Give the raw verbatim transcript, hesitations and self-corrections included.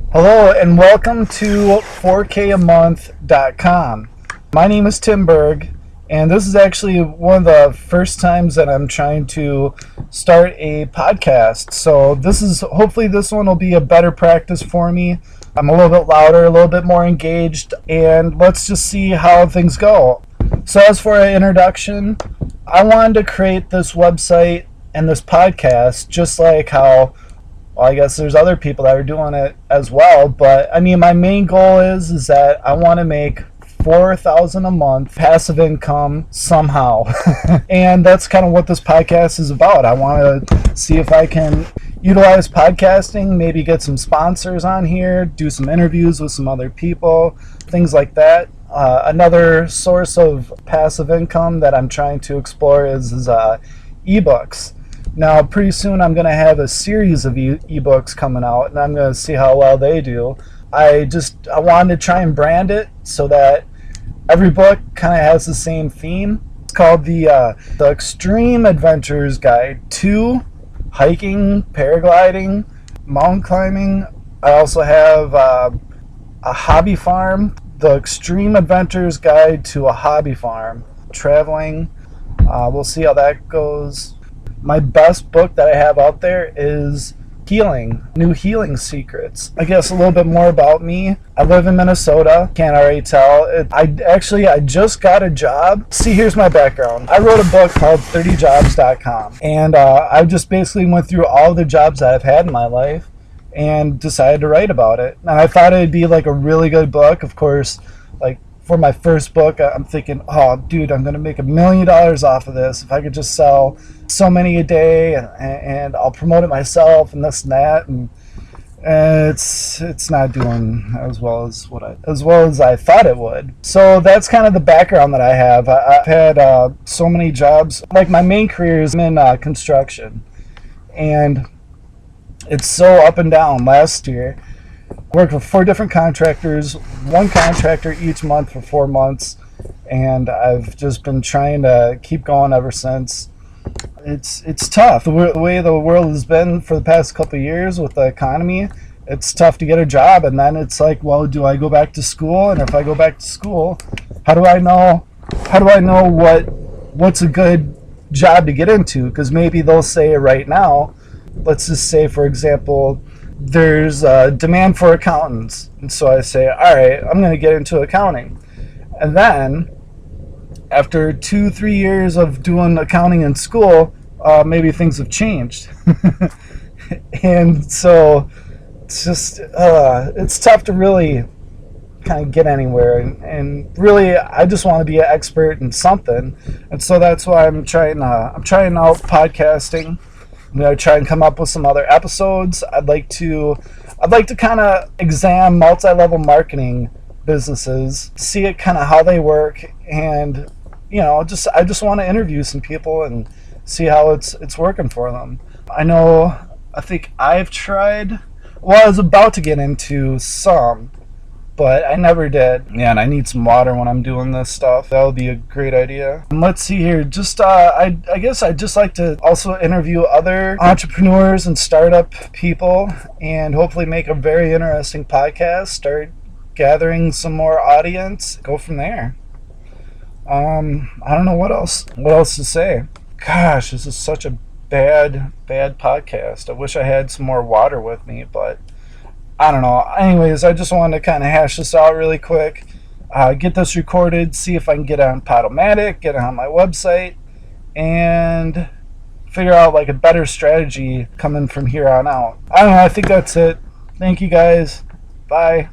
Hello and welcome to four K a month dot com. My name is Tim Berg, and this is actually one of the first times that I'm trying to start a podcast. So this is hopefully this one will be a better practice for me. I'm a little bit louder, a little bit more engaged, and let's just see how things go. So as for an introduction, I wanted to create this website and this podcast just like how Well, I guess there's other people that are doing it as well, but I mean, my main goal is is that I want to make four thousand a month passive income somehow, and that's kind of what this podcast is about. I want to see if I can utilize podcasting, maybe get some sponsors on here, do some interviews with some other people, things like that. Uh, another source of passive income that I'm trying to explore is, is uh, ebooks. Now, pretty soon I'm going to have a series of e- ebooks coming out, and I'm going to see how well they do. I just I wanted to try and brand it so that every book kind of has the same theme. It's called the uh, the Extreme Adventures Guide to Hiking, Paragliding, Mountain Climbing. I also have uh, a hobby farm, the Extreme Adventures Guide to a Hobby Farm, traveling. Uh, we'll see how that goes. My best book that I have out there is Healing, New Healing Secrets. I guess a little bit more about me. I live in Minnesota. Can't already tell. It, I actually, I just got a job. See, here's my background. I wrote a book called thirty jobs dot com. And uh, I just basically went through all the jobs that I've had in my life and decided to write about it. And I thought it'd be like a really good book. Of course, like, for my first book, I'm thinking, oh, dude, I'm going to make a million dollars off of this if I could just sell so many a day, and, and I'll promote it myself and this and that. And, and it's it's not doing as well as what I as well as I thought it would. So that's kind of the background that I have. I, I've had uh, so many jobs. Like, my main career is in uh, construction, and it's so up and down. Last year, worked with four different contractors, one contractor each month for four months, and I've just been trying to keep going ever since. It's it's tough. The, w- the way the world has been for the past couple of years with the economy, it's tough to get a job, and then it's like, well, do I go back to school? And if I go back to school, how do I know? How do I know what what's a good job to get into? Because maybe they'll say right now, let's just say, for example, there's a demand for accountants. And so I say, all right, I'm going to get into accounting. And then after two, three years of doing accounting in school, uh, maybe things have changed. And so it's just, uh, it's tough to really kind of get anywhere. And, and really, I just want to be an expert in something. And so that's why I'm trying, uh, I'm trying out podcasting. I'm going to try and come up with some other episodes. I'd like to I'd like to kind of examine multi-level marketing businesses, see it kind of how they work, and you know, just I just want to interview some people and see how it's it's working for them. I know I think I've tried well, I was about to get into some, but I never did. Yeah, and I need some water when I'm doing this stuff. That would be a great idea. And let's see here. Just, uh, I, I guess I'd just like to also interview other entrepreneurs and startup people and hopefully make a very interesting podcast, start gathering some more audience, go from there. Um, I don't know what else, what else to say. Gosh, this is such a bad, bad podcast. I wish I had some more water with me, but I don't know. Anyways, I just wanted to kind of hash this out really quick. Uh, get this recorded, see if I can get it on Podomatic, get it on my website, and figure out like a better strategy coming from here on out. I don't know. I think that's it. Thank you guys. Bye.